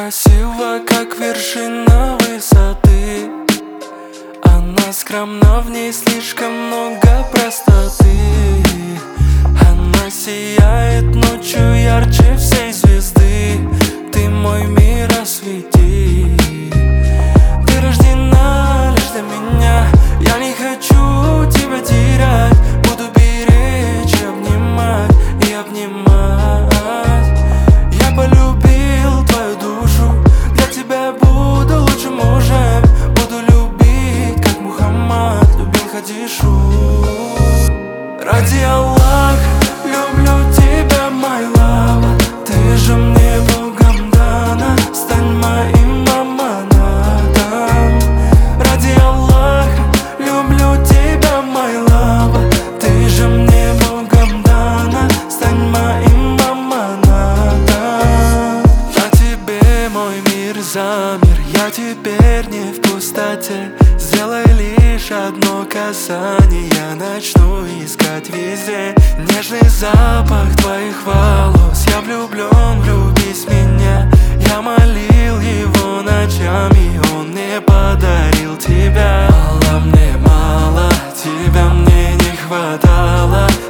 красива, как вершина высоты. Она скромна, в ней слишком много простоты. Она сияет ночью ярче всей звезды. Ты мой мир, освети. Ты рождена лишь для меня. Я не хочу тебя терять. Буду беречь и обнимать, и обнимать. Я полюбил твою душу. Для тебя буду лучшим мужем. Буду любить, как Мухаммад любил Хадишу. Ради Аллаха люблю тебя, my love. Ты же мне Богом дана. Стань моим аманатом. Ради Аллаха люблю тебя, my love. Ты же мне Богом дана. Стань моим аманатом. На тебе мой мир замер. Я теперь не в пустоте. Сделай лишь одно касание. Я начну искать везде нежный запах твоих волос. Я влюблен, влюбись в меня. Я молил его ночами, он мне подарил тебя. Мало мне мало, тебя мне не хватало.